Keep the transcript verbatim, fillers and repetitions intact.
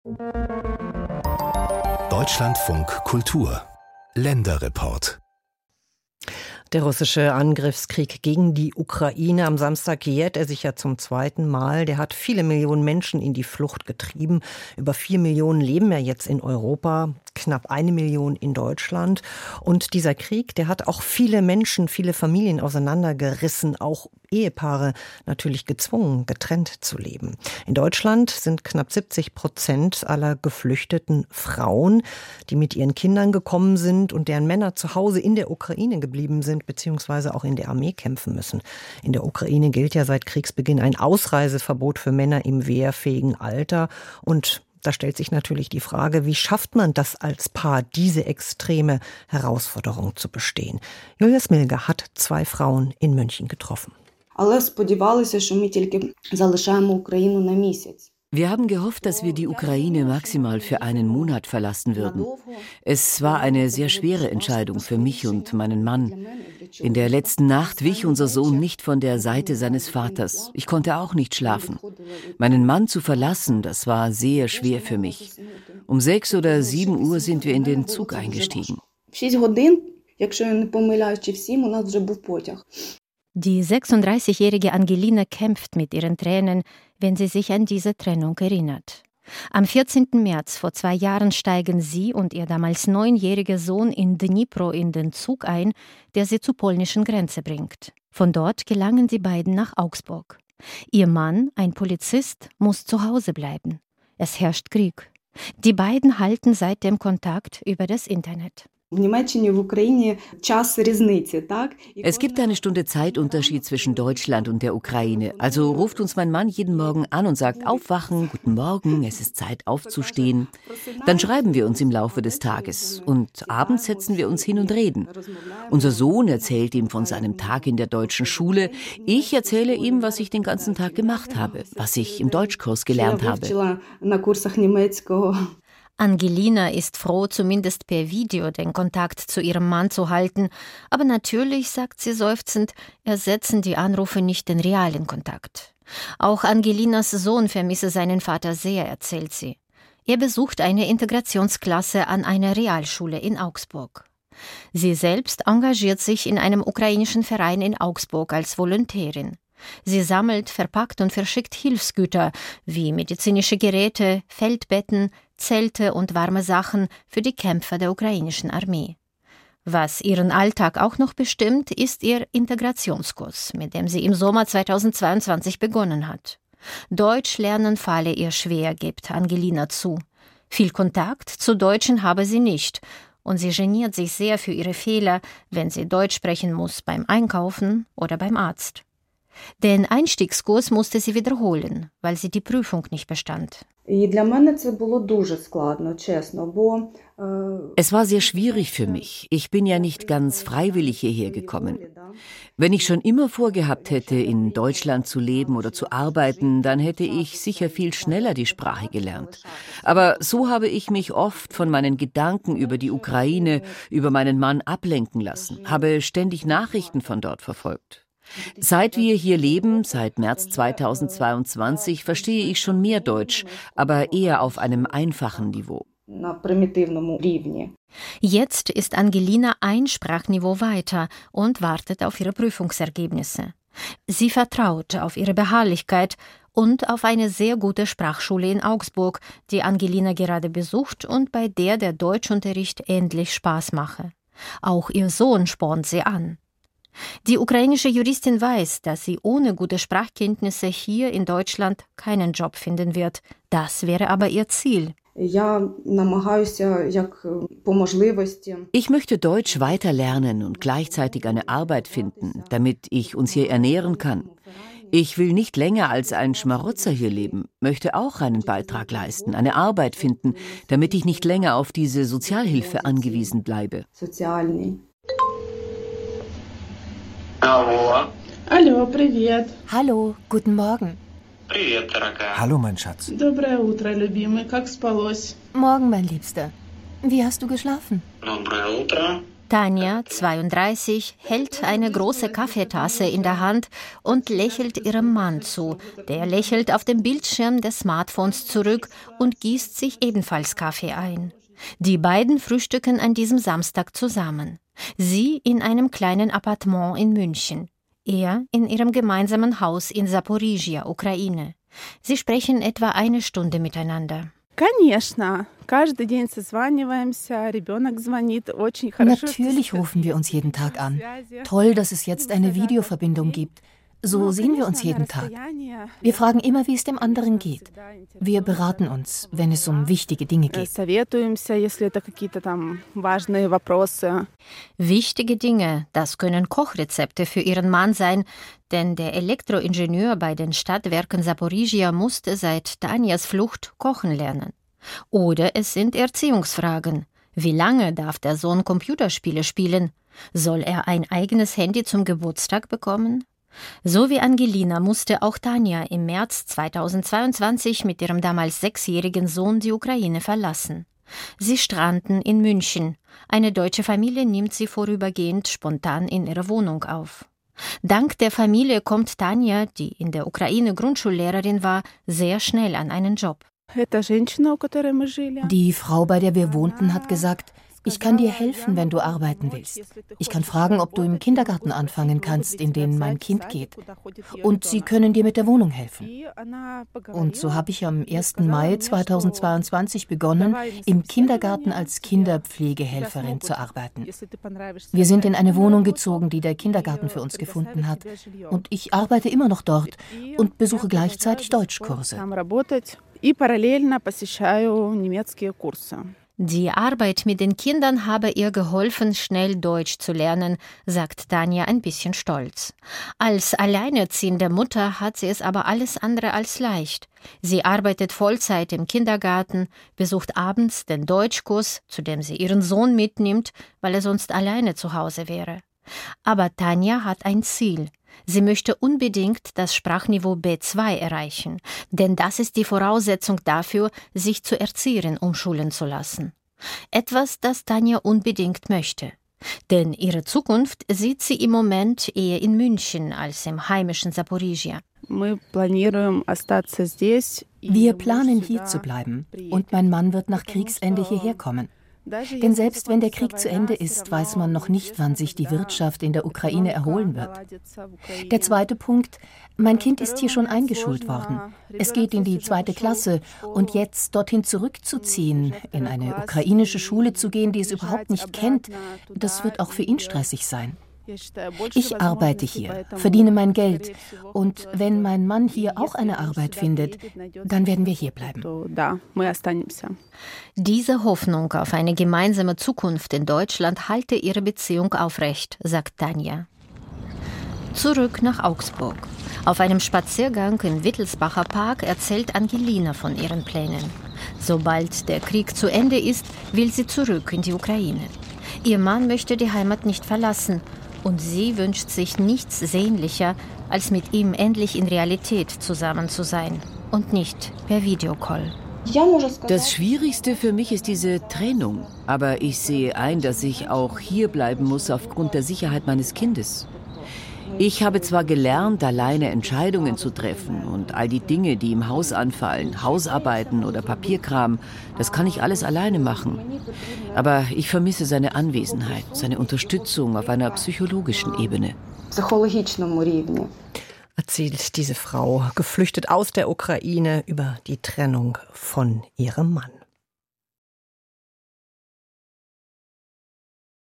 Deutschlandfunk Kultur Länderreport. Der russische Angriffskrieg gegen die Ukraine. Am Samstag jährt er sich ja zum zweiten Mal. Der hat viele Millionen Menschen in die Flucht getrieben. Über vier Millionen leben ja jetzt in Europa, knapp eine Million in Deutschland. Und dieser Krieg, der hat auch viele Menschen, viele Familien auseinandergerissen, auch Ehepaare natürlich gezwungen, getrennt zu leben. In Deutschland sind knapp siebzig Prozent aller Geflüchteten Frauen, die mit ihren Kindern gekommen sind und deren Männer zu Hause in der Ukraine geblieben sind, beziehungsweise auch in der Armee kämpfen müssen. In der Ukraine gilt ja seit Kriegsbeginn ein Ausreiseverbot für Männer im wehrfähigen Alter. Und da stellt sich natürlich die Frage, wie schafft man das als Paar, diese extreme Herausforderung zu bestehen? Julia Smilga hat zwei Frauen in München getroffen. Wir haben gehofft, dass wir die Ukraine maximal für einen Monat verlassen würden. Es war eine sehr schwere Entscheidung für mich und meinen Mann. In der letzten Nacht wich unser Sohn nicht von der Seite seines Vaters. Ich konnte auch nicht schlafen. Meinen Mann zu verlassen, das war sehr schwer für mich. Um sechs oder sieben Uhr sind wir in den Zug eingestiegen. Die sechsunddreißigjährige Angelina kämpft mit ihren Tränen, wenn sie sich an diese Trennung erinnert. Am vierzehnten März vor zwei Jahren steigen sie und ihr damals neunjähriger Sohn in Dnipro in den Zug ein, der sie zur polnischen Grenze bringt. Von dort gelangen die beiden nach Augsburg. Ihr Mann, ein Polizist, muss zu Hause bleiben. Es herrscht Krieg. Die beiden halten seitdem Kontakt über das Internet. Es gibt eine Stunde Zeitunterschied zwischen Deutschland und der Ukraine. Also ruft uns mein Mann jeden Morgen an und sagt, aufwachen, guten Morgen, es ist Zeit aufzustehen. Dann schreiben wir uns im Laufe des Tages und abends setzen wir uns hin und reden. Unser Sohn erzählt ihm von seinem Tag in der deutschen Schule. Ich erzähle ihm, was ich den ganzen Tag gemacht habe, was ich im Deutschkurs gelernt habe. Angelina ist froh, zumindest per Video den Kontakt zu ihrem Mann zu halten. Aber natürlich, sagt sie seufzend, ersetzen die Anrufe nicht den realen Kontakt. Auch Angelinas Sohn vermisse seinen Vater sehr, erzählt sie. Er besucht eine Integrationsklasse an einer Realschule in Augsburg. Sie selbst engagiert sich in einem ukrainischen Verein in Augsburg als Volontärin. Sie sammelt, verpackt und verschickt Hilfsgüter wie medizinische Geräte, Feldbetten, Zelte und warme Sachen für die Kämpfer der ukrainischen Armee. Was ihren Alltag auch noch bestimmt, ist ihr Integrationskurs, mit dem sie im Sommer zweitausendzweiundzwanzig begonnen hat. Deutsch lernen falle ihr schwer, gibt Angelina zu. Viel Kontakt zu Deutschen habe sie nicht und sie geniert sich sehr für ihre Fehler, wenn sie Deutsch sprechen muss beim Einkaufen oder beim Arzt. Den Einstiegskurs musste sie wiederholen, weil sie die Prüfung nicht bestand. Es war sehr schwierig für mich. Ich bin ja nicht ganz freiwillig hierher gekommen. Wenn ich schon immer vorgehabt hätte, in Deutschland zu leben oder zu arbeiten, dann hätte ich sicher viel schneller die Sprache gelernt. Aber so habe ich mich oft von meinen Gedanken über die Ukraine, über meinen Mann ablenken lassen, habe ständig Nachrichten von dort verfolgt. Seit wir hier leben, seit März zweitausendzweiundzwanzig, verstehe ich schon mehr Deutsch, aber eher auf einem einfachen Niveau. Jetzt ist Angelina ein Sprachniveau weiter und wartet auf ihre Prüfungsergebnisse. Sie vertraut auf ihre Beharrlichkeit und auf eine sehr gute Sprachschule in Augsburg, die Angelina gerade besucht und bei der der Deutschunterricht endlich Spaß mache. Auch ihr Sohn spornt sie an. Die ukrainische Juristin weiß, dass sie ohne gute Sprachkenntnisse hier in Deutschland keinen Job finden wird. Das wäre aber ihr Ziel. Ich möchte Deutsch weiter lernen und gleichzeitig eine Arbeit finden, damit ich uns hier ernähren kann. Ich will nicht länger als ein Schmarotzer hier leben, möchte auch einen Beitrag leisten, eine Arbeit finden, damit ich nicht länger auf diese Sozialhilfe angewiesen bleibe. Hallo. Hallo, привет. Hallo, guten Morgen. Привет, дорогая. Hallo, mein Schatz. Доброе утро, любимый. Как спалось? Morgen, mein Liebster. Wie hast du geschlafen? Доброе утро. Tanja, zweiunddreißig, hält eine große Kaffeetasse in der Hand und lächelt ihrem Mann zu. Der lächelt auf dem Bildschirm des Smartphones zurück und gießt sich ebenfalls Kaffee ein. Die beiden frühstücken an diesem Samstag zusammen. Sie in einem kleinen Appartement in München. Er in ihrem gemeinsamen Haus in Saporizhia, Ukraine. Sie sprechen etwa eine Stunde miteinander. Natürlich rufen wir uns jeden Tag an. Toll, dass es jetzt eine Videoverbindung gibt. So sehen wir uns jeden Tag. Wir fragen immer, wie es dem anderen geht. Wir beraten uns, wenn es um wichtige Dinge geht. Wichtige Dinge, das können Kochrezepte für ihren Mann sein, denn der Elektroingenieur bei den Stadtwerken Saporizhia musste seit Tanjas Flucht kochen lernen. Oder es sind Erziehungsfragen. Wie lange darf der Sohn Computerspiele spielen? Soll er ein eigenes Handy zum Geburtstag bekommen? So wie Angelina musste auch Tanja im März zweitausendzweiundzwanzig mit ihrem damals sechsjährigen Sohn die Ukraine verlassen. Sie stranden in München. Eine deutsche Familie nimmt sie vorübergehend spontan in ihre Wohnung auf. Dank der Familie kommt Tanja, die in der Ukraine Grundschullehrerin war, sehr schnell an einen Job. Die Frau, bei der wir wohnten, hat gesagt, ich kann dir helfen, wenn du arbeiten willst. Ich kann fragen, ob du im Kindergarten anfangen kannst, in den mein Kind geht. Und sie können dir mit der Wohnung helfen. Und so habe ich am ersten Mai zweitausendzweiundzwanzig begonnen, im Kindergarten als Kinderpflegehelferin zu arbeiten. Wir sind in eine Wohnung gezogen, die der Kindergarten für uns gefunden hat. Und ich arbeite immer noch dort und besuche gleichzeitig Deutschkurse. Die Arbeit mit den Kindern habe ihr geholfen, schnell Deutsch zu lernen, sagt Tanja ein bisschen stolz. Als alleinerziehende Mutter hat sie es aber alles andere als leicht. Sie arbeitet Vollzeit im Kindergarten, besucht abends den Deutschkurs, zu dem sie ihren Sohn mitnimmt, weil er sonst alleine zu Hause wäre. Aber Tanja hat ein Ziel. Sie möchte unbedingt das Sprachniveau B zwei erreichen, denn das ist die Voraussetzung dafür, sich zur Erzieherin umschulen zu lassen. Etwas, das Tanja unbedingt möchte. Denn ihre Zukunft sieht sie im Moment eher in München als im heimischen Saporizhia. Wir planen, hier zu bleiben, und mein Mann wird nach Kriegsende hierher kommen. Denn selbst wenn der Krieg zu Ende ist, weiß man noch nicht, wann sich die Wirtschaft in der Ukraine erholen wird. Der zweite Punkt, mein Kind ist hier schon eingeschult worden. Es geht in die zweite Klasse und jetzt dorthin zurückzuziehen, in eine ukrainische Schule zu gehen, die es überhaupt nicht kennt, das wird auch für ihn stressig sein. Ich arbeite hier, verdiene mein Geld und wenn mein Mann hier auch eine Arbeit findet, dann werden wir hier bleiben. Diese Hoffnung auf eine gemeinsame Zukunft in Deutschland halte ihre Beziehung aufrecht, sagt Tanja. Zurück nach Augsburg. Auf einem Spaziergang im Wittelsbacher Park erzählt Angelina von ihren Plänen. Sobald der Krieg zu Ende ist, will sie zurück in die Ukraine. Ihr Mann möchte die Heimat nicht verlassen. Und sie wünscht sich nichts sehnlicher, als mit ihm endlich in Realität zusammen zu sein und nicht per Videocall. Das Schwierigste für mich ist diese Trennung. Aber ich sehe ein, dass ich auch hier bleiben muss aufgrund der Sicherheit meines Kindes. Ich habe zwar gelernt, alleine Entscheidungen zu treffen und all die Dinge, die im Haus anfallen, Hausarbeiten oder Papierkram, das kann ich alles alleine machen. Aber ich vermisse seine Anwesenheit, seine Unterstützung auf einer psychologischen Ebene. Erzählt diese Frau, geflüchtet aus der Ukraine, über die Trennung von ihrem Mann.